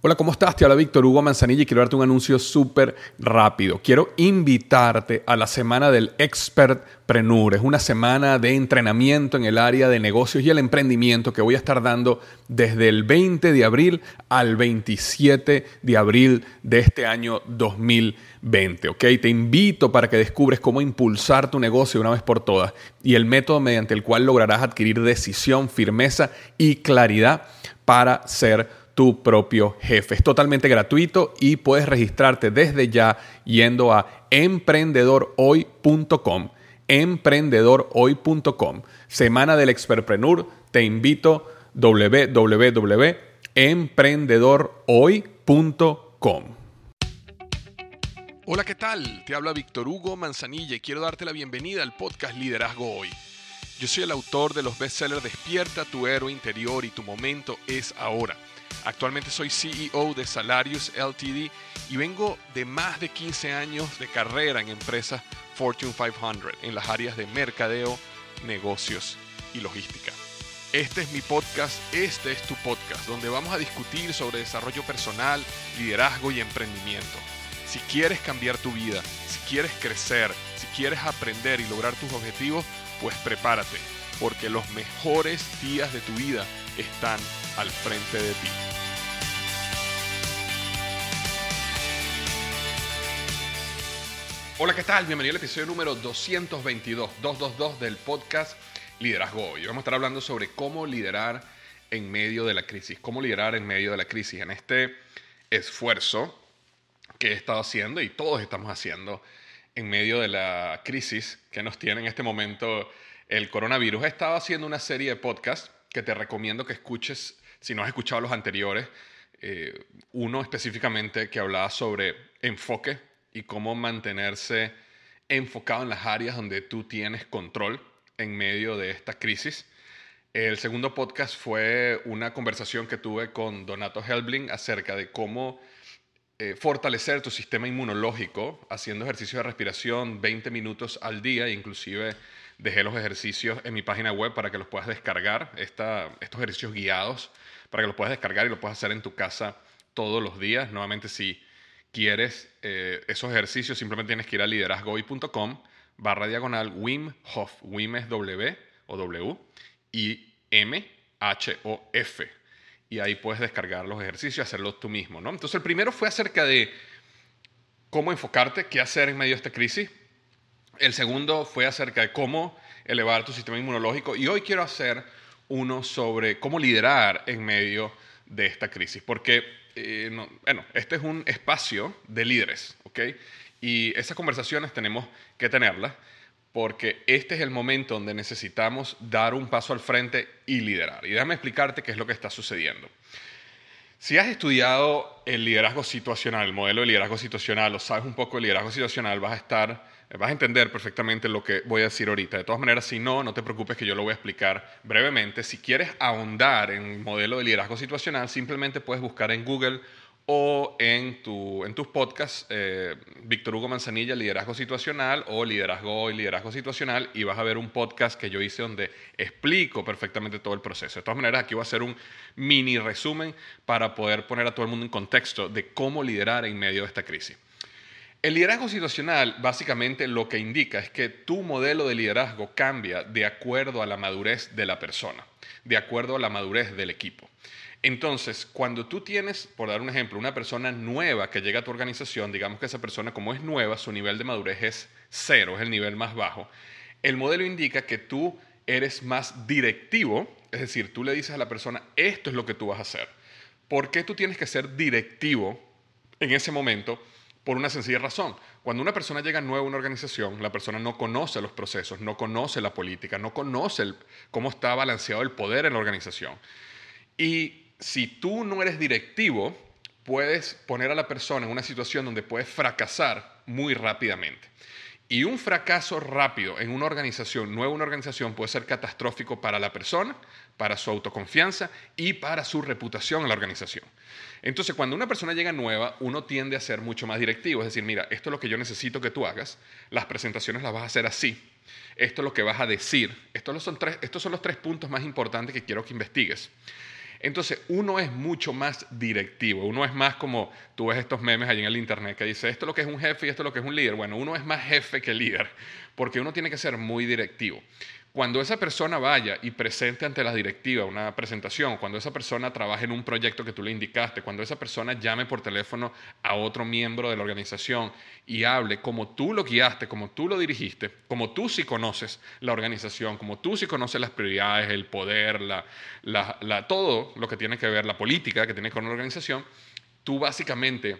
Hola, ¿cómo estás? Te habla Víctor Hugo Manzanilla y quiero darte un anuncio súper rápido. Quiero invitarte a la semana del Expertpreneur. Es una semana de entrenamiento en el área de negocios y el emprendimiento que voy a estar dando desde el 20 de abril al 27 de abril de este año 2020. ¿Ok? Te invito para que descubres cómo impulsar tu negocio de una vez por todas y el método mediante el cual lograrás adquirir decisión, firmeza y claridad para ser tu propio jefe. Es totalmente gratuito y puedes registrarte desde ya yendo a emprendedorhoy.com. Emprendedorhoy.com. Semana del Expertpreneur. Te invito www.emprendedorhoy.com. Hola, ¿qué tal? Te habla Víctor Hugo Manzanilla y quiero darte la bienvenida al podcast Liderazgo Hoy. Yo soy el autor de los bestsellers Despierta tu héroe interior y Tu momento es ahora. Actualmente soy CEO de Salarius Ltd. y vengo de más de 15 años de carrera en empresas Fortune 500 en las áreas de mercadeo, negocios y logística. Este es mi podcast, este es tu podcast, donde vamos a discutir sobre desarrollo personal, liderazgo y emprendimiento. Si quieres cambiar tu vida, si quieres crecer, si quieres aprender y lograr tus objetivos, pues prepárate, porque los mejores días de tu vida están al frente de ti. Hola, ¿qué tal? Bienvenido al episodio número 222 del podcast Liderazgo Hoy. Vamos a estar hablando sobre cómo liderar en medio de la crisis. Cómo liderar en medio de la crisis. En este esfuerzo que he estado haciendo y todos estamos haciendo en medio de la crisis que nos tiene en este momento el coronavirus. He estado haciendo una serie de podcasts que te recomiendo que escuches si no has escuchado los anteriores. Uno específicamente que hablaba sobre enfoque y cómo mantenerse enfocado en las áreas donde tú tienes control en medio de esta crisis. El segundo podcast fue una conversación que tuve con Donato Helbling acerca de cómo fortalecer tu sistema inmunológico haciendo ejercicios de respiración 20 minutos al día. Inclusive dejé los ejercicios en mi página web para que los puedas descargar, estos ejercicios guiados, para que los puedas descargar y los puedas hacer en tu casa todos los días. Nuevamente, si quieres esos ejercicios, simplemente tienes que ir a liderazgohoy.com/Wim Hof. Wim es W o W y M-H-O-F. Y ahí puedes descargar los ejercicios y hacerlos tú mismo, ¿no? Entonces, el primero fue acerca de cómo enfocarte, qué hacer en medio de esta crisis. El segundo fue acerca de cómo elevar tu sistema inmunológico. Y hoy quiero hacer uno sobre cómo liderar en medio de esta crisis. Porque, este es un espacio de líderes, ¿ok? Y esas conversaciones tenemos que tenerlas porque este es el momento donde necesitamos dar un paso al frente y liderar. Y déjame explicarte qué es lo que está sucediendo. Si has estudiado el liderazgo situacional, el modelo de liderazgo situacional, o sabes un poco de liderazgo situacional, vas a entender perfectamente lo que voy a decir ahorita. De todas maneras, si no, no te preocupes que yo lo voy a explicar brevemente. Si quieres ahondar en el modelo de liderazgo situacional, simplemente puedes buscar en Google o en tus podcasts, Víctor Hugo Manzanilla, Liderazgo Situacional, o Liderazgo Hoy, Liderazgo Situacional, y vas a ver un podcast que yo hice donde explico perfectamente todo el proceso. De todas maneras, aquí voy a hacer un mini resumen para poder poner a todo el mundo en contexto de cómo liderar en medio de esta crisis. El liderazgo situacional básicamente lo que indica es que tu modelo de liderazgo cambia de acuerdo a la madurez de la persona, de acuerdo a la madurez del equipo. Entonces, cuando tú tienes, por dar un ejemplo, una persona nueva que llega a tu organización, digamos que esa persona como es nueva, su nivel de madurez es 0, es el nivel más bajo, el modelo indica que tú eres más directivo, es decir, tú le dices a la persona, esto es lo que tú vas a hacer. ¿Por qué tú tienes que ser directivo en ese momento? Por una sencilla razón. Cuando una persona llega nueva a una organización, la persona no conoce los procesos, no conoce la política, no conoce cómo está balanceado el poder en la organización. Y si tú no eres directivo, puedes poner a la persona en una situación donde puede fracasar muy rápidamente. Y un fracaso rápido en una organización, nueva una organización, puede ser catastrófico para la persona, para su autoconfianza y para su reputación en la organización. Entonces, cuando una persona llega nueva, uno tiende a ser mucho más directivo. Es decir, mira, esto es lo que yo necesito que tú hagas. Las presentaciones las vas a hacer así. Esto es lo que vas a decir. Estos son los 3 puntos más importantes que quiero que investigues. Entonces, uno es mucho más directivo, uno es más como, tú ves estos memes allí en el internet que dice, esto es lo que es un jefe y esto es lo que es un líder. Bueno, uno es más jefe que líder, porque uno tiene que ser muy directivo. Cuando esa persona vaya y presente ante la directiva una presentación, cuando esa persona trabaje en un proyecto que tú le indicaste, cuando esa persona llame por teléfono a otro miembro de la organización y hable como tú lo guiaste, como tú lo dirigiste, como tú sí conoces la organización, como tú sí conoces las prioridades, el poder, todo lo que tiene que ver, la política que tiene con la organización, tú básicamente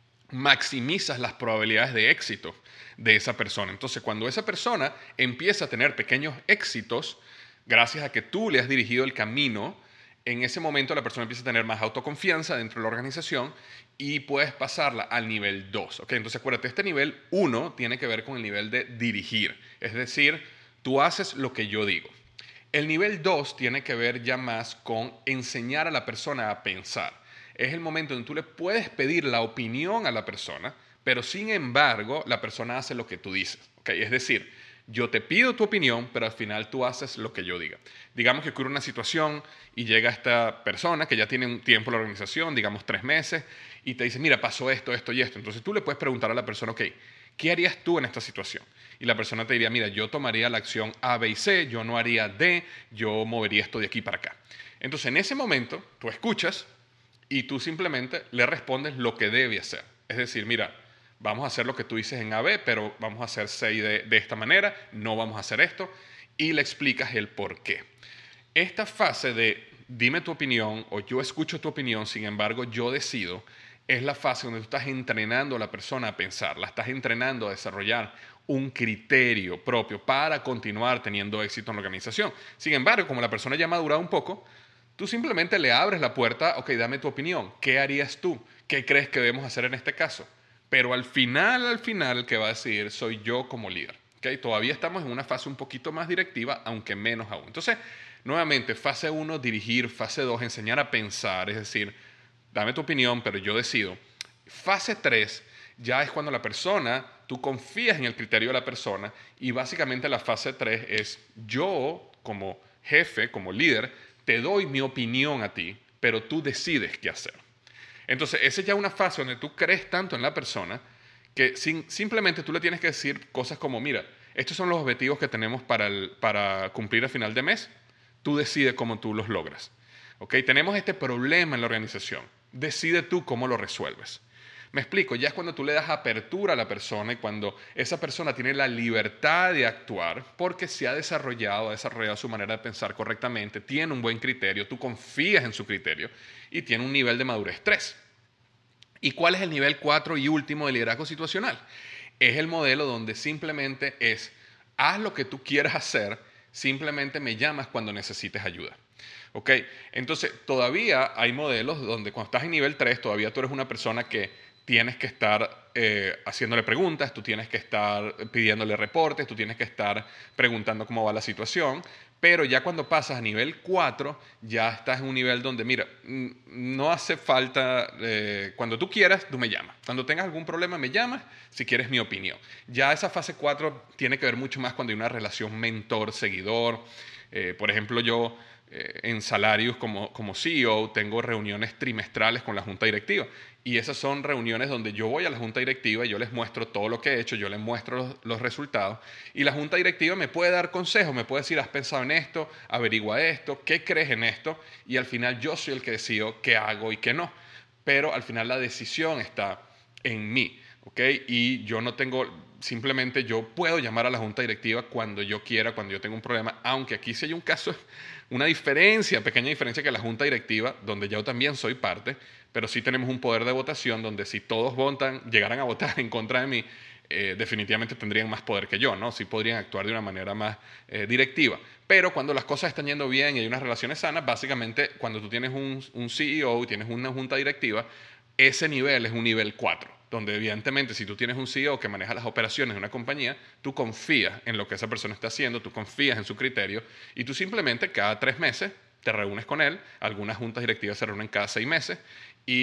maximizas las probabilidades de éxito de esa persona. Entonces, cuando esa persona empieza a tener pequeños éxitos, gracias a que tú le has dirigido el camino, en ese momento la persona empieza a tener más autoconfianza dentro de la organización y puedes pasarla al nivel 2. ¿Ok? Entonces, acuérdate, este nivel 1 tiene que ver con el nivel de dirigir. Es decir, tú haces lo que yo digo. El nivel 2 tiene que ver ya más con enseñar a la persona a pensar. Es el momento en que tú le puedes pedir la opinión a la persona, pero sin embargo la persona hace lo que tú dices. ¿Okay? Es decir, yo te pido tu opinión, pero al final tú haces lo que yo diga. Digamos que ocurre una situación y llega esta persona que ya tiene un tiempo en la organización, digamos 3 meses, y te dice, mira, pasó esto, esto y esto. Entonces tú le puedes preguntar a la persona, ok, ¿qué harías tú en esta situación? Y la persona te diría, mira, yo tomaría la acción A, B y C, yo no haría D, yo movería esto de aquí para acá. Entonces en ese momento tú escuchas y tú simplemente le respondes lo que debe hacer. Es decir, mira, vamos a hacer lo que tú dices en A, B, pero vamos a hacer C y D de esta manera, no vamos a hacer esto, y le explicas el por qué. Esta fase de dime tu opinión o yo escucho tu opinión, sin embargo yo decido, es la fase donde tú estás entrenando a la persona a pensar, la estás entrenando a desarrollar un criterio propio para continuar teniendo éxito en la organización. Sin embargo, como la persona ya ha madurado un poco, tú simplemente le abres la puerta, ok, dame tu opinión, ¿qué harías tú? ¿Qué crees que debemos hacer en este caso? Pero al final, el que va a decidir soy yo como líder. ¿Okay? Todavía estamos en una fase un poquito más directiva, aunque menos aún. Entonces, nuevamente, fase 1, dirigir, fase 2, enseñar a pensar, es decir, dame tu opinión, pero yo decido. Fase 3 ya es cuando la persona, tú confías en el criterio de la persona y básicamente la fase 3 es yo como jefe, como líder, te doy mi opinión a ti, pero tú decides qué hacer. Entonces, esa es ya una fase donde tú crees tanto en la persona que simplemente tú le tienes que decir cosas como, mira, estos son los objetivos que tenemos para cumplir a final de mes, tú decides cómo tú los logras. ¿Ok? Tenemos este problema en la organización, decide tú cómo lo resuelves. Me explico, ya es cuando tú le das apertura a la persona y cuando esa persona tiene la libertad de actuar porque se ha desarrollado su manera de pensar correctamente, tiene un buen criterio, tú confías en su criterio y tiene un nivel de madurez 3. ¿Y cuál es el nivel 4 y último de liderazgo situacional? Es el modelo donde simplemente es, haz lo que tú quieras hacer, simplemente me llamas cuando necesites ayuda. ¿Ok? Entonces, todavía hay modelos donde cuando estás en nivel 3, todavía tú eres una persona que tienes que estar haciéndole preguntas, tú tienes que estar pidiéndole reportes, tú tienes que estar preguntando cómo va la situación, pero ya cuando pasas a nivel 4, ya estás en un nivel donde, mira, no hace falta, cuando tú quieras, tú me llamas. Cuando tengas algún problema, me llamas si quieres mi opinión. Ya esa fase 4 tiene que ver mucho más cuando hay una relación mentor-seguidor. Por ejemplo, yo en Salarios como CEO tengo reuniones trimestrales con la junta directiva y esas son reuniones donde yo voy a la junta directiva y yo les muestro todo lo que he hecho, yo les muestro los resultados y la junta directiva me puede dar consejos, me puede decir, has pensado en esto, averigua esto, qué crees en esto y al final yo soy el que decido qué hago y qué no, pero al final la decisión está en mí. ¿Ok? Y yo no tengo, simplemente yo puedo llamar a la junta directiva cuando yo quiera, cuando yo tenga un problema, aunque aquí sí hay un caso, una diferencia, pequeña diferencia que la junta directiva, donde yo también soy parte, pero sí tenemos un poder de votación donde si todos votan, llegaran a votar en contra de mí, definitivamente tendrían más poder que yo, ¿no? Sí podrían actuar de una manera más directiva. Pero cuando las cosas están yendo bien y hay unas relaciones sanas, básicamente cuando tú tienes un CEO y tienes una junta directiva, ese nivel es un nivel 4 donde evidentemente si tú tienes un CEO que maneja las operaciones de una compañía, tú confías en lo que esa persona está haciendo, tú confías en su criterio y tú simplemente cada 3 meses te reúnes con él, algunas juntas directivas se reúnen cada 6 meses y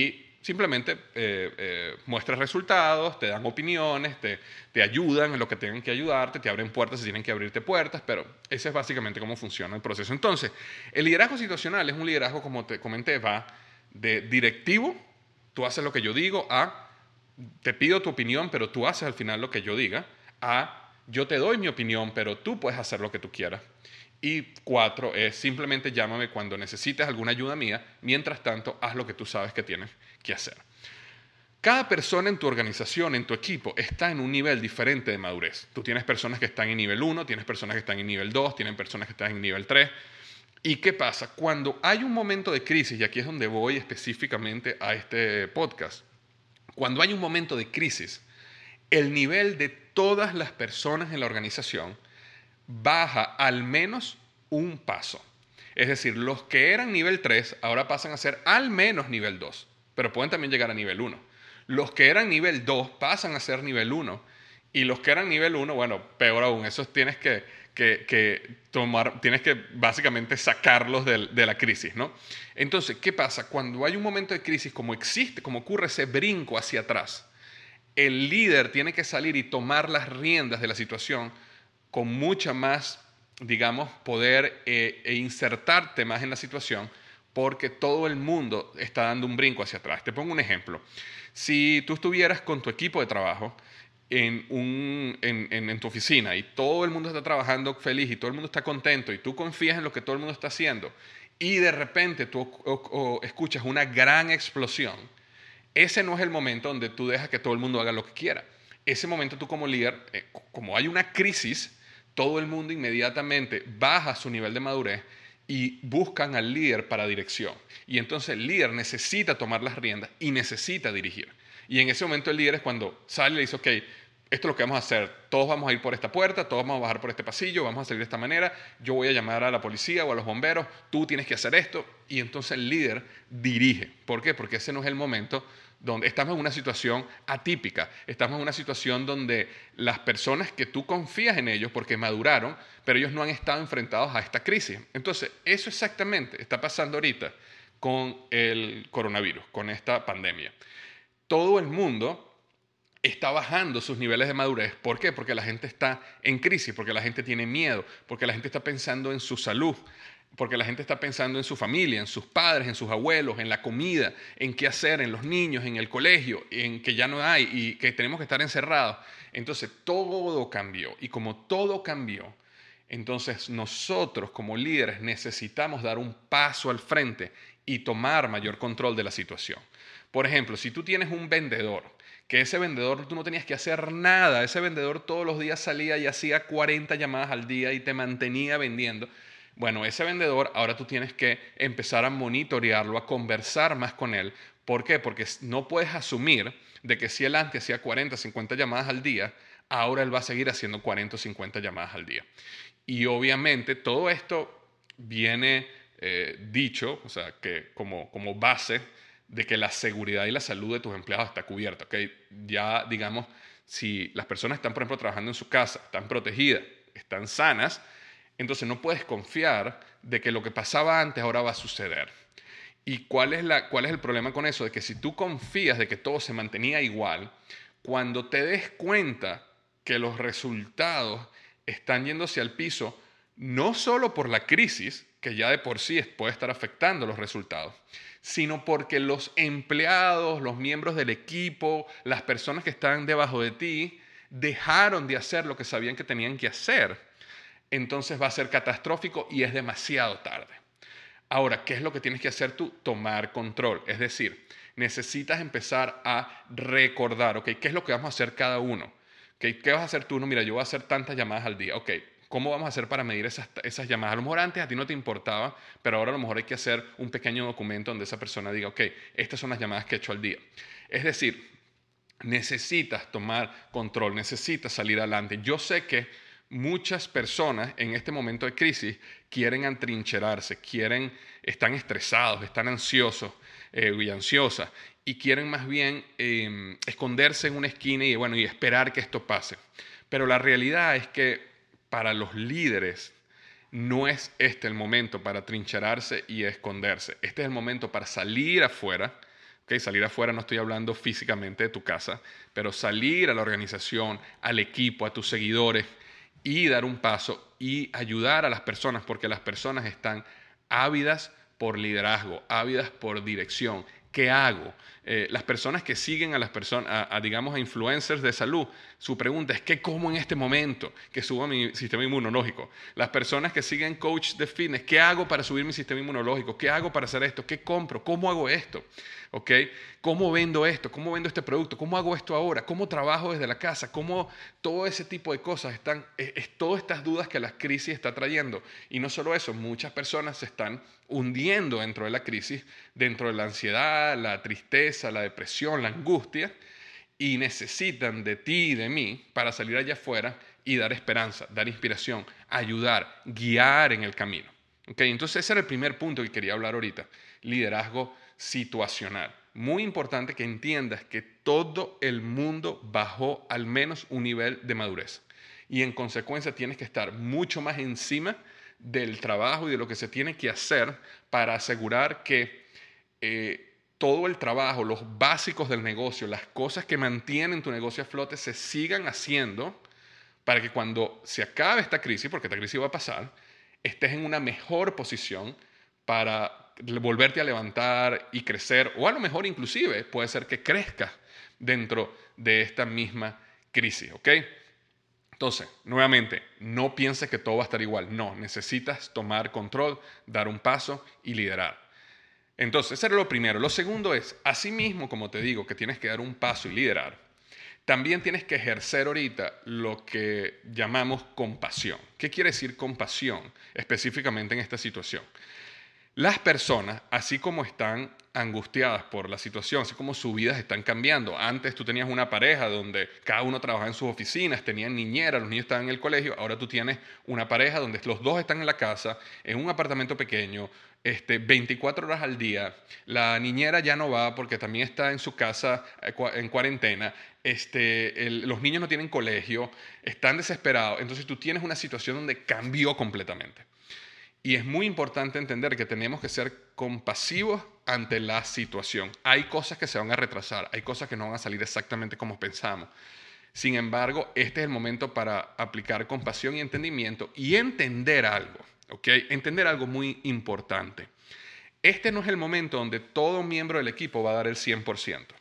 simplemente muestras resultados, te dan opiniones, te ayudan en lo que tengan que ayudarte, te abren puertas si tienen que abrirte puertas, pero ese es básicamente cómo funciona el proceso. Entonces, el liderazgo situacional es un liderazgo, como te comenté, va de directivo, tú haces lo que yo digo, a te pido tu opinión, pero tú haces al final lo que yo diga, a yo te doy mi opinión, pero tú puedes hacer lo que tú quieras. Y 4 es simplemente llámame cuando necesites alguna ayuda mía, mientras tanto haz lo que tú sabes que tienes que hacer. Cada persona en tu organización, en tu equipo, está en un nivel diferente de madurez. Tú tienes personas que están en nivel 1, tienes personas que están en nivel 2, tienes personas que están en nivel 3. ¿Y qué pasa? Cuando hay un momento de crisis, y aquí es donde voy específicamente a este podcast, cuando hay un momento de crisis, el nivel de todas las personas en la organización baja al menos un paso. Es decir, los que eran nivel 3 ahora pasan a ser al menos nivel 2, pero pueden también llegar a nivel 1. Los que eran nivel 2 pasan a ser nivel 1 y los que eran nivel 1, bueno, peor aún, esos tienes que tomar, tienes que básicamente sacarlos de la crisis, ¿no? Entonces, ¿qué pasa? Cuando hay un momento de crisis, como existe, como ocurre ese brinco hacia atrás, el líder tiene que salir y tomar las riendas de la situación con mucha más, digamos, poder e insertarte más en la situación porque todo el mundo está dando un brinco hacia atrás. Te pongo un ejemplo. Si tú estuvieras con tu equipo de trabajo en tu oficina y todo el mundo está trabajando feliz y todo el mundo está contento y tú confías en lo que todo el mundo está haciendo y de repente tú escuchas una gran explosión, ese no es el momento donde tú dejas que todo el mundo haga lo que quiera. Ese momento tú como líder, como hay una crisis, todo el mundo inmediatamente baja su nivel de madurez y buscan al líder para dirección. Y entonces el líder necesita tomar las riendas y necesita dirigir. Y en ese momento el líder es cuando sale y le dice, ok, esto es lo que vamos a hacer, todos vamos a ir por esta puerta, todos vamos a bajar por este pasillo, vamos a salir de esta manera, yo voy a llamar a la policía o a los bomberos, tú tienes que hacer esto, y entonces el líder dirige. ¿Por qué? Porque ese no es el momento donde estamos en una situación atípica, estamos en una situación donde las personas que tú confías en ellos porque maduraron, pero ellos no han estado enfrentados a esta crisis. Entonces, eso exactamente está pasando ahorita con el coronavirus, con esta pandemia. Todo el mundo está bajando sus niveles de madurez. ¿Por qué? Porque la gente está en crisis, porque la gente tiene miedo, porque la gente está pensando en su salud, porque la gente está pensando en su familia, en sus padres, en sus abuelos, en la comida, en qué hacer, en los niños, en el colegio, en que ya no hay y que tenemos que estar encerrados. Entonces todo cambió y como todo cambió, entonces nosotros como líderes necesitamos dar un paso al frente y tomar mayor control de la situación. Por ejemplo, si tú tienes un vendedor, que ese vendedor tú no tenías que hacer nada, ese vendedor todos los días salía y hacía 40 llamadas al día y te mantenía vendiendo. Bueno, ese vendedor ahora tú tienes que empezar a monitorearlo, a conversar más con él. ¿Por qué? Porque no puedes asumir de que si él antes hacía 40, 50 llamadas al día, ahora él va a seguir haciendo 40 o 50 llamadas al día. Y obviamente todo esto viene dicho, o sea, que como base de que la seguridad y la salud de tus empleados está cubierta. ¿Okay? Ya, digamos, si las personas están, por ejemplo, trabajando en su casa, están protegidas, están sanas, entonces no puedes confiar de que lo que pasaba antes ahora va a suceder. ¿Y cuál es el problema con eso? De que si tú confías de que todo se mantenía igual, cuando te des cuenta que los resultados están yéndose al piso, no solo por la crisis, que ya de por sí puede estar afectando los resultados, sino porque los empleados, los miembros del equipo, las personas que están debajo de ti, dejaron de hacer lo que sabían que tenían que hacer, entonces va a ser catastrófico y es demasiado tarde. Ahora, ¿qué es lo que tienes que hacer tú? Tomar control. Es decir, necesitas empezar a recordar, ¿ok? ¿Qué es lo que vamos a hacer cada uno? ¿Okay? ¿Qué vas a hacer tú? No, mira, yo voy a hacer tantas llamadas al día. Ok, ¿cómo vamos a hacer para medir esas llamadas? A lo mejor antes a ti no te importaba, pero ahora a lo mejor hay que hacer un pequeño documento donde esa persona diga, ok, estas son las llamadas que he hecho al día. Es decir, necesitas tomar control, necesitas salir adelante. Yo sé que muchas personas en este momento de crisis quieren atrincherarse, están estresados, están ansiosos y ansiosas y quieren más bien esconderse en una esquina y, bueno, y esperar que esto pase. Pero la realidad es que para los líderes no es este el momento para trincherarse y esconderse. Este es el momento para salir afuera, ¿ok? ¿ok? Salir afuera, no estoy hablando físicamente de tu casa, pero salir a la organización, al equipo, a tus seguidores y dar un paso y ayudar a las personas, porque las personas están ávidas por liderazgo, ávidas por dirección. ¿Qué hago? Las personas que siguen a las personas, digamos, a influencers de salud, su pregunta es: ¿qué como en este momento que suba mi sistema inmunológico? Las personas que siguen coach de fitness, ¿qué hago para subir mi sistema inmunológico? ¿Qué hago para hacer esto? ¿Qué compro? ¿Cómo hago esto? ¿Ok? ¿Cómo vendo esto? ¿Cómo vendo este producto? ¿Cómo hago esto ahora? ¿Cómo trabajo desde la casa? ¿Cómo todo ese tipo de cosas están? Es todas estas dudas que la crisis está trayendo. Y no solo eso, muchas personas se están hundiendo dentro de la crisis, dentro de la ansiedad, la tristeza, la depresión, la angustia, y necesitan de ti y de mí para salir allá afuera y dar esperanza, dar inspiración, ayudar, guiar en el camino. ¿Okay? Entonces ese era el primer punto que quería hablar ahorita, liderazgo situacional. Muy importante que entiendas que todo el mundo bajó al menos un nivel de madurez y en consecuencia tienes que estar mucho más encima del trabajo y de lo que se tiene que hacer para asegurar que todo el trabajo, los básicos del negocio, las cosas que mantienen tu negocio a flote se sigan haciendo para que cuando se acabe esta crisis, porque esta crisis va a pasar, estés en una mejor posición para volverte a levantar y crecer, o a lo mejor inclusive puede ser que crezcas dentro de esta misma crisis, ¿ok? Entonces, nuevamente, no pienses que todo va a estar igual, no, necesitas tomar control, dar un paso y liderar. Entonces, eso era lo primero. Lo segundo es, asimismo, como te digo, que tienes que dar un paso y liderar, también tienes que ejercer ahorita lo que llamamos compasión. ¿Qué quiere decir compasión específicamente en esta situación? Las personas, así como están angustiadas por la situación, así como sus vidas están cambiando. Antes tú tenías una pareja donde cada uno trabajaba en sus oficinas, tenían niñera, los niños estaban en el colegio. Ahora tú tienes una pareja donde los dos están en la casa, en un apartamento pequeño, 24 horas al día. La niñera ya no va porque también está en su casa en cuarentena. Los niños no tienen colegio, están desesperados. Entonces tú tienes una situación donde cambió completamente. Y es muy importante entender que tenemos que ser compasivos ante la situación. Hay cosas que se van a retrasar, hay cosas que no van a salir exactamente como pensamos. Sin embargo, este es el momento para aplicar compasión y entendimiento y entender algo, ¿ok? Entender algo muy importante. Este no es el momento donde todo miembro del equipo va a dar el 100%.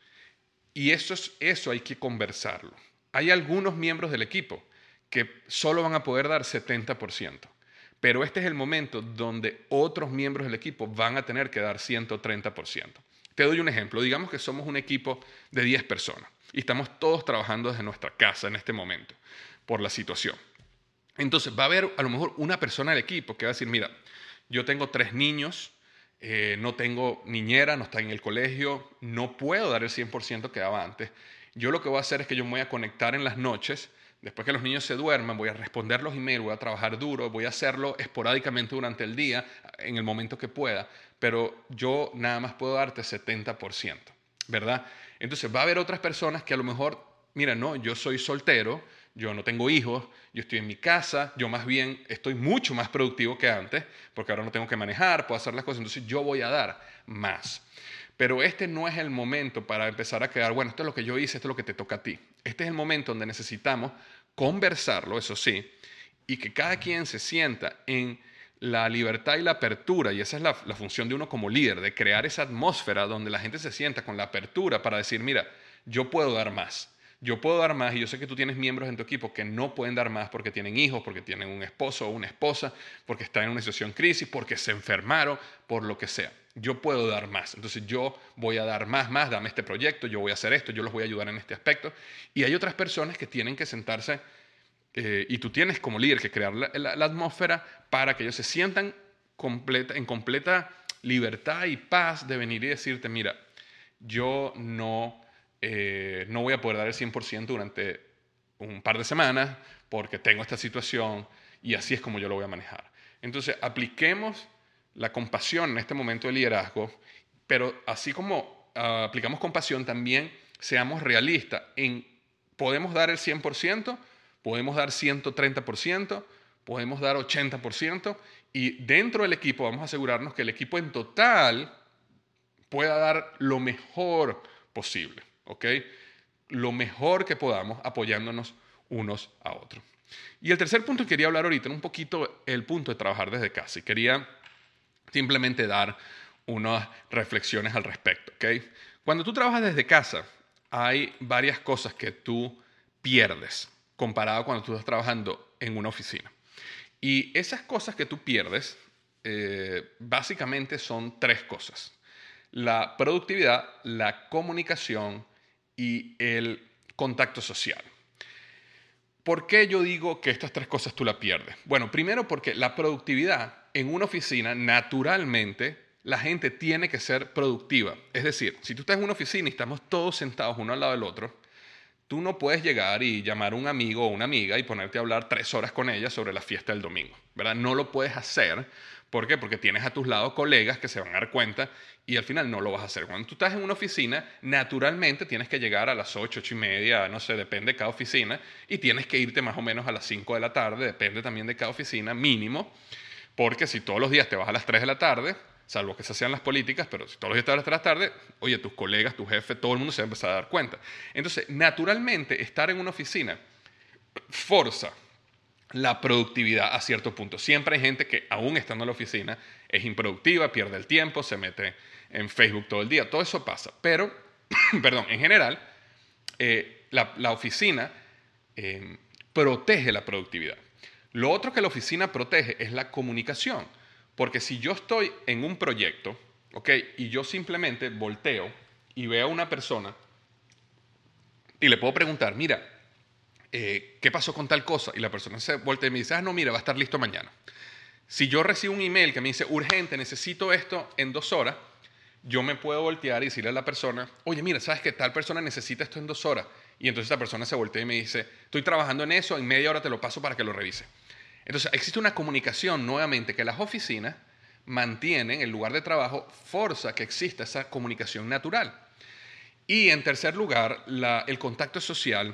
Y eso hay que conversarlo. Hay algunos miembros del equipo que solo van a poder dar 70%. Pero este es el momento donde otros miembros del equipo van a tener que dar 130%. Te doy un ejemplo. Digamos que somos un equipo de 10 personas y estamos todos trabajando desde nuestra casa en este momento por la situación. Entonces va a haber a lo mejor una persona del equipo que va a decir: mira, yo tengo 3 niños, no tengo niñera, no está en el colegio, no puedo dar el 100% que daba antes. Yo lo que voy a hacer es que yo me voy a conectar en las noches. Después que los niños se duerman, voy a responder los emails, voy a trabajar duro, voy a hacerlo esporádicamente durante el día, en el momento que pueda, pero yo nada más puedo darte 70%, ¿verdad? Entonces va a haber otras personas que a lo mejor, mira, no, yo soy soltero, yo no tengo hijos, yo estoy en mi casa, yo más bien estoy mucho más productivo que antes, porque ahora no tengo que manejar, puedo hacer las cosas, entonces yo voy a dar más. Pero este no es el momento para empezar a quedar, bueno, esto es lo que yo hice, esto es lo que te toca a ti. Este es el momento donde necesitamos conversarlo, eso sí, y que cada quien se sienta en la libertad y la apertura, y esa es la función de uno como líder, de crear esa atmósfera donde la gente se sienta con la apertura para decir: mira, yo puedo dar más. Yo puedo dar más y yo sé que tú tienes miembros en tu equipo que no pueden dar más porque tienen hijos, porque tienen un esposo o una esposa, porque están en una situación crisis, porque se enfermaron, por lo que sea. Yo puedo dar más. Entonces yo voy a dar más, dame este proyecto, yo voy a hacer esto, yo los voy a ayudar en este aspecto. Y hay otras personas que tienen que sentarse y tú tienes como líder que crear la atmósfera para que ellos se sientan en completa libertad y paz de venir y decirte: mira, yo no voy a poder dar el 100% durante un par de semanas porque tengo esta situación y así es como yo lo voy a manejar. Entonces, apliquemos la compasión en este momento de liderazgo, pero así como aplicamos compasión, también seamos realistas en: podemos dar el 100%, podemos dar 130%, podemos dar 80%, y dentro del equipo vamos a asegurarnos que el equipo en total pueda dar lo mejor posible, ¿ok? Lo mejor que podamos apoyándonos unos a otros. Y el tercer punto que quería hablar ahorita era un poquito el punto de trabajar desde casa. Y quería simplemente dar unas reflexiones al respecto, ¿ok? Cuando tú trabajas desde casa, hay varias cosas que tú pierdes comparado cuando tú estás trabajando en una oficina. Y esas cosas que tú pierdes, básicamente son tres cosas. La productividad, la comunicación y el contacto social. ¿Por qué yo digo que estas tres cosas tú las pierdes? Bueno, primero porque la productividad en una oficina, naturalmente, la gente tiene que ser productiva. Es decir, si tú estás en una oficina y estamos todos sentados uno al lado del otro, tú no puedes llegar y llamar a un amigo o una amiga y ponerte a hablar 3 horas con ella sobre la fiesta del domingo, ¿verdad? No lo puedes hacer. ¿Por qué? Porque tienes a tus lados colegas que se van a dar cuenta y al final no lo vas a hacer. Cuando tú estás en una oficina, naturalmente tienes que llegar a las 8, 8:30, no sé, depende de cada oficina, y tienes que irte más o menos a las 5 de la tarde, depende también de cada oficina, mínimo, porque si todos los días te vas a las 3 de la tarde, salvo que se sean las políticas, pero si todos los días te vas a las 3 de la tarde, oye, tus colegas, tu jefe, todo el mundo se va a empezar a dar cuenta. Entonces, naturalmente, estar en una oficina forza la productividad a cierto punto. Siempre hay gente que, aún estando en la oficina, es improductiva, pierde el tiempo, se mete en Facebook todo el día. Todo eso pasa. Pero, perdón, en general, la oficina protege la productividad. Lo otro que la oficina protege es la comunicación. Porque si yo estoy en un proyecto, ¿ok? Y yo simplemente volteo y veo a una persona y le puedo preguntar, mira, ¿qué pasó con tal cosa? Y la persona se voltea y me dice, no, mira, va a estar listo mañana. Si yo recibo un email que me dice, urgente, necesito esto en 2 horas, yo me puedo voltear y decirle a la persona, oye, mira, ¿sabes que tal persona necesita esto en 2 horas? Y entonces esa persona se voltea y me dice, estoy trabajando en eso, en media hora te lo paso para que lo revise. Entonces existe una comunicación nuevamente que las oficinas mantienen, el lugar de trabajo, forza que exista esa comunicación natural. Y en tercer lugar, el contacto social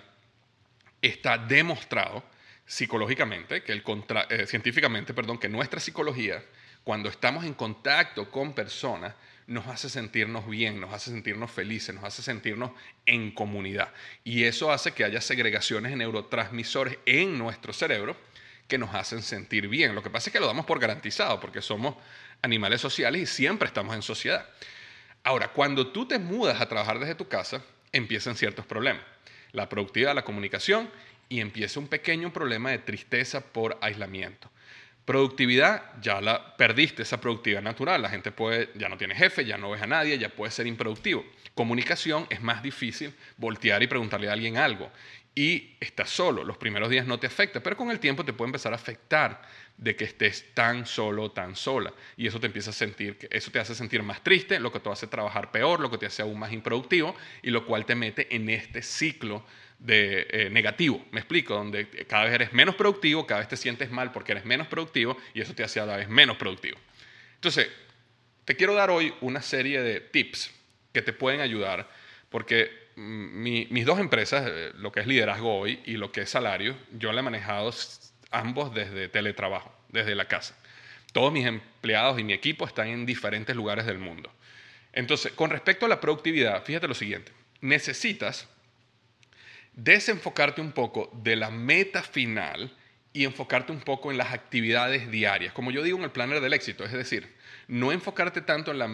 está demostrado psicológicamente, científicamente, perdón, que nuestra psicología, cuando estamos en contacto con personas, nos hace sentirnos bien, nos hace sentirnos felices, nos hace sentirnos en comunidad. Y eso hace que haya segregaciones de neurotransmisores en nuestro cerebro que nos hacen sentir bien. Lo que pasa es que lo damos por garantizado, porque somos animales sociales y siempre estamos en sociedad. Ahora, cuando tú te mudas a trabajar desde tu casa, empiezan ciertos problemas. La productividad, la comunicación y empieza un pequeño problema de tristeza por aislamiento. Productividad, ya la perdiste, esa productividad natural. La gente ya no tiene jefe, ya no ves a nadie, ya puede ser improductivo. Comunicación, es más difícil voltear y preguntarle a alguien algo. Y estás solo, los primeros días no te afecta, pero con el tiempo te puede empezar a afectar de que estés tan solo, tan sola. Y eso eso te hace sentir más triste, lo que te hace trabajar peor, lo que te hace aún más improductivo, y lo cual te mete en este ciclo negativo, me explico, donde cada vez eres menos productivo, cada vez te sientes mal porque eres menos productivo y eso te hace a la vez menos productivo. Entonces, te quiero dar hoy una serie de tips que te pueden ayudar porque mis dos empresas, lo que es Liderazgo Hoy y lo que es Salario, yo le he manejado ambos desde teletrabajo, desde la casa. Todos mis empleados y mi equipo están en diferentes lugares del mundo. Entonces, con respecto a la productividad, fíjate lo siguiente, necesitas desenfocarte un poco de la meta final y enfocarte un poco en las actividades diarias. Como yo digo en el planner del éxito, es decir, no enfocarte tanto en la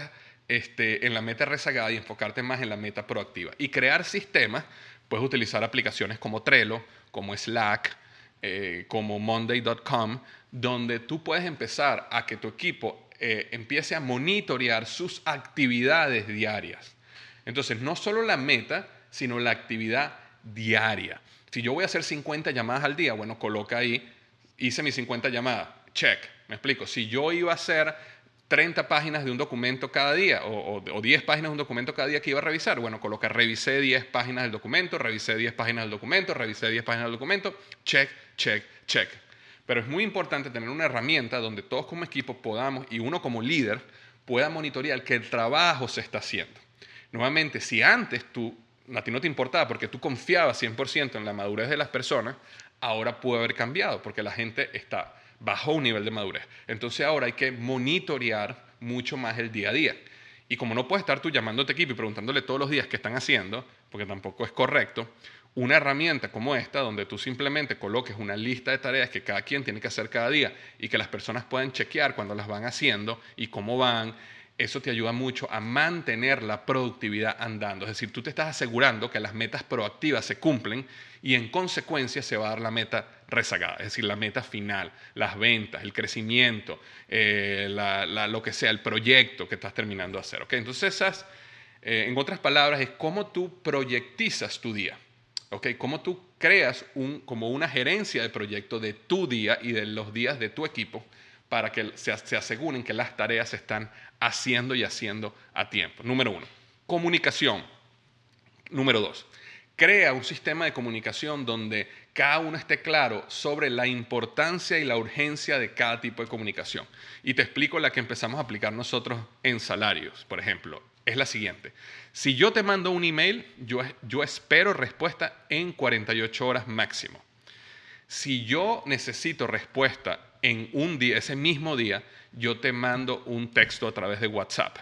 meta rezagada y enfocarte más en la meta proactiva. Y crear sistemas, puedes utilizar aplicaciones como Trello, como Slack, como Monday.com, donde tú puedes empezar a que tu equipo empiece a monitorear sus actividades diarias. Entonces, no solo la meta, sino la actividad diaria. Si yo voy a hacer 50 llamadas al día, bueno, coloca ahí, hice mis 50 llamadas, check, me explico. Si yo iba a hacer 30 páginas de un documento cada día o 10 páginas de un documento cada día que iba a revisar, bueno, coloca, revisé 10 páginas del documento, revisé 10 páginas del documento, revisé 10 páginas del documento, check, check, check. Pero es muy importante tener una herramienta donde todos como equipo podamos, y uno como líder, pueda monitorear que el trabajo se está haciendo. Nuevamente, si antes a ti no te importaba porque tú confiabas 100% en la madurez de las personas, ahora puede haber cambiado porque la gente bajó un nivel de madurez. Entonces ahora hay que monitorear mucho más el día a día. Y como no puedes estar tú llamando a tu equipo y preguntándole todos los días qué están haciendo, porque tampoco es correcto, una herramienta como esta, donde tú simplemente coloques una lista de tareas que cada quien tiene que hacer cada día y que las personas puedan chequear cuando las van haciendo y cómo van, eso te ayuda mucho a mantener la productividad andando. Es decir, tú te estás asegurando que las metas proactivas se cumplen y en consecuencia se va a dar la meta rezagada, es decir, la meta final, las ventas, el crecimiento, lo que sea, el proyecto que estás terminando de hacer. ¿Okay? Entonces, en otras palabras, es cómo tú proyectizas tu día. ¿Okay? Cómo tú creas como una gerencia de proyecto de tu día y de los días de tu equipo para que se aseguren que las tareas se están haciendo y haciendo a tiempo. Número 1. Comunicación. Número 2. Crea un sistema de comunicación donde cada uno esté claro sobre la importancia y la urgencia de cada tipo de comunicación. Y te explico la que empezamos a aplicar nosotros en salarios, por ejemplo. Es la siguiente. Si yo te mando un email, yo espero respuesta en 48 horas máximo. Si yo necesito respuesta en un día, ese mismo día, yo te mando un texto a través de WhatsApp.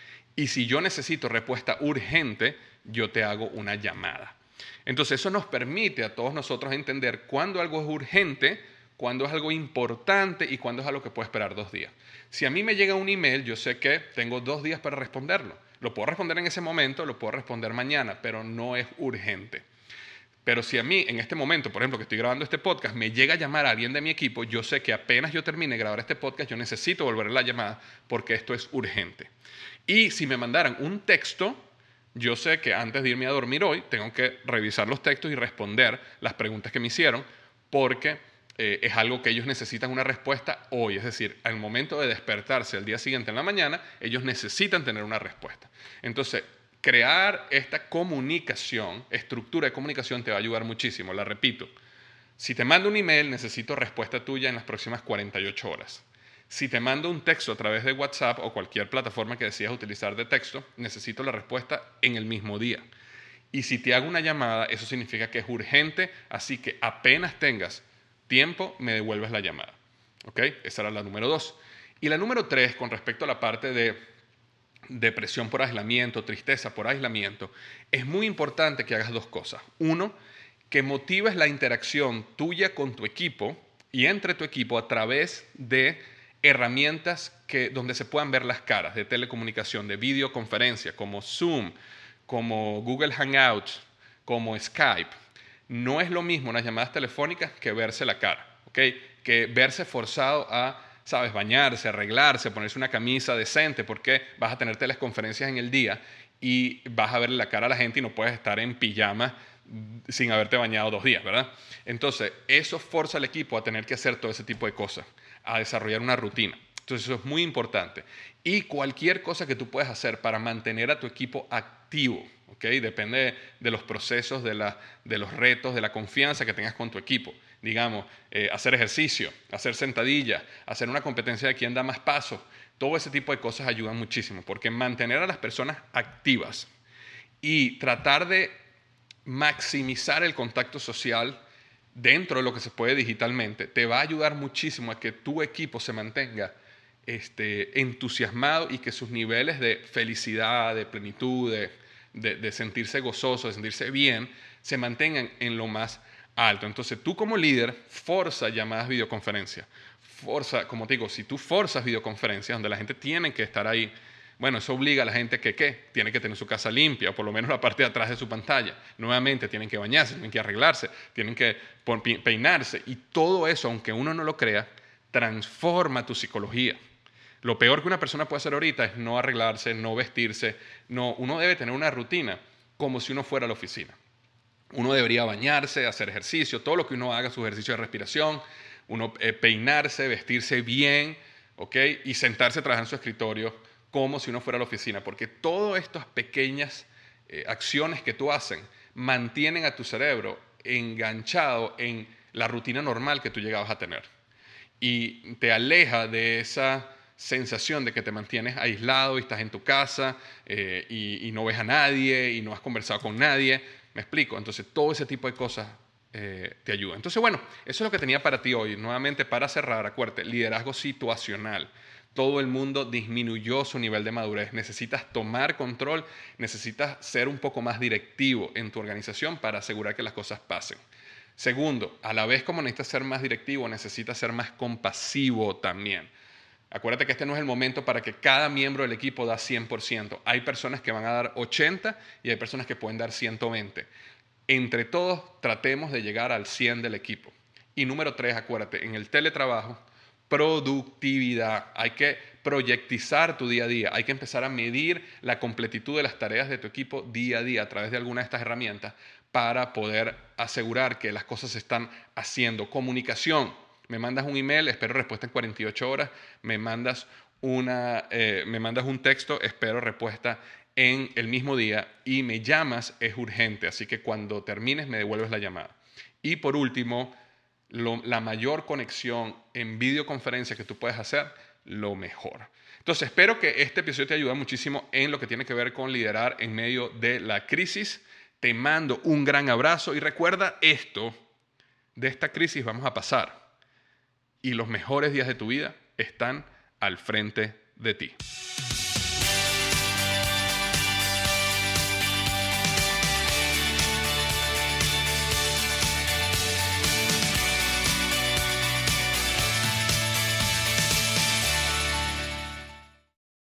Y si yo necesito respuesta urgente, yo te hago una llamada. Entonces eso nos permite a todos nosotros entender cuándo algo es urgente, cuándo es algo importante y cuándo es algo que puede esperar 2 días. Si a mí me llega un email, yo sé que tengo 2 días para responderlo. Lo puedo responder en ese momento, lo puedo responder mañana, pero no es urgente. Pero si a mí en este momento, por ejemplo, que estoy grabando este podcast, me llega a llamar a alguien de mi equipo, yo sé que apenas yo termine de grabar este podcast, yo necesito volver a la llamada porque esto es urgente. Y si me mandaran un texto, yo sé que antes de irme a dormir hoy, tengo que revisar los textos y responder las preguntas que me hicieron porque es algo que ellos necesitan una respuesta hoy. Es decir, al momento de despertarse al día siguiente en la mañana, ellos necesitan tener una respuesta. Entonces, crear esta comunicación, estructura de comunicación te va a ayudar muchísimo. La repito, si te mando un email, necesito respuesta tuya en las próximas 48 horas. Si te mando un texto a través de WhatsApp o cualquier plataforma que decidas utilizar de texto, necesito la respuesta en el mismo día. Y si te hago una llamada, eso significa que es urgente, así que apenas tengas tiempo, me devuelves la llamada. ¿Ok? Esa era la número 2. Y la número 3, con respecto a la parte de depresión por aislamiento, tristeza por aislamiento, es muy importante que hagas 2 cosas. 1, que motives la interacción tuya con tu equipo y entre tu equipo a través de herramientas donde se puedan ver las caras de telecomunicación, de videoconferencia, como Zoom, como Google Hangouts, como Skype. No es lo mismo unas llamadas telefónicas que verse la cara, ¿ok? Que verse forzado a, sabes, bañarse, arreglarse, ponerse una camisa decente, porque vas a tener teleconferencias en el día y vas a verle la cara a la gente y no puedes estar en pijama sin haberte bañado 2 días, ¿verdad? Entonces, eso forza al equipo a tener que hacer todo ese tipo de cosas, a desarrollar una rutina. Entonces, eso es muy importante. Y cualquier cosa que tú puedas hacer para mantener a tu equipo activo, ¿ok? Depende de los procesos, de los retos, de la confianza que tengas con tu equipo. Digamos, hacer ejercicio, hacer sentadillas, hacer una competencia de quién da más pasos. Todo ese tipo de cosas ayudan muchísimo, porque mantener a las personas activas y tratar de maximizar el contacto social dentro de lo que se puede digitalmente te va a ayudar muchísimo a que tu equipo se mantenga entusiasmado y que sus niveles de felicidad, de plenitud, de sentirse gozoso, de sentirse bien, se mantengan en lo más alto. Entonces tú como líder forza llamadas videoconferencias. Forza, como te digo, si tú forzas videoconferencias donde la gente tiene que estar ahí, bueno, eso obliga a la gente que, ¿qué? Tiene que tener su casa limpia, o por lo menos la parte de atrás de su pantalla. Nuevamente, tienen que bañarse, tienen que arreglarse, tienen que peinarse. Y todo eso, aunque uno no lo crea, transforma tu psicología. Lo peor que una persona puede hacer ahorita es no arreglarse, no vestirse. No, uno debe tener una rutina como si uno fuera a la oficina. Uno debería bañarse, hacer ejercicio, todo lo que uno haga, su ejercicio de respiración, uno peinarse, vestirse bien, ¿ok? Y sentarse a trabajar en su escritorio como si uno fuera a la oficina, porque todas estas pequeñas acciones que tú haces mantienen a tu cerebro enganchado en la rutina normal que tú llegabas a tener. Y te aleja de esa sensación de que te mantienes aislado y estás en tu casa y no ves a nadie y no has conversado con nadie. ¿Me explico? Entonces, todo ese tipo de cosas te ayudan. Entonces, bueno, eso es lo que tenía para ti hoy. Nuevamente, para cerrar, acuérdate, liderazgo situacional. todo el mundo disminuyó su nivel de madurez. Necesitas tomar control, necesitas ser un poco más directivo en tu organización para asegurar que las cosas pasen. Segundo, a la vez como necesitas ser más directivo, necesitas ser más compasivo también. Acuérdate que este no es el momento para que cada miembro del equipo da 100%. Hay personas que van a dar 80 y hay personas que pueden dar 120. Entre todos tratemos de llegar al 100 del equipo. Y número 3, acuérdate, en el teletrabajo, productividad. Hay que proyectizar tu día a día. Hay que empezar a medir la completitud de las tareas de tu equipo día a día a través de alguna de estas herramientas para poder asegurar que las cosas se están haciendo. Comunicación. Me mandas un email, espero respuesta en 48 horas. Me mandas un texto, espero respuesta en el mismo día. Y me llamas, es urgente. Así que cuando termines me devuelves la llamada. Y por último, la mayor conexión en videoconferencia que tú puedes hacer, lo mejor. Entonces, espero que este episodio te ayude muchísimo en lo que tiene que ver con liderar en medio de la crisis. Te mando un gran abrazo y recuerda esto, de esta crisis vamos a pasar y los mejores días de tu vida están al frente de ti.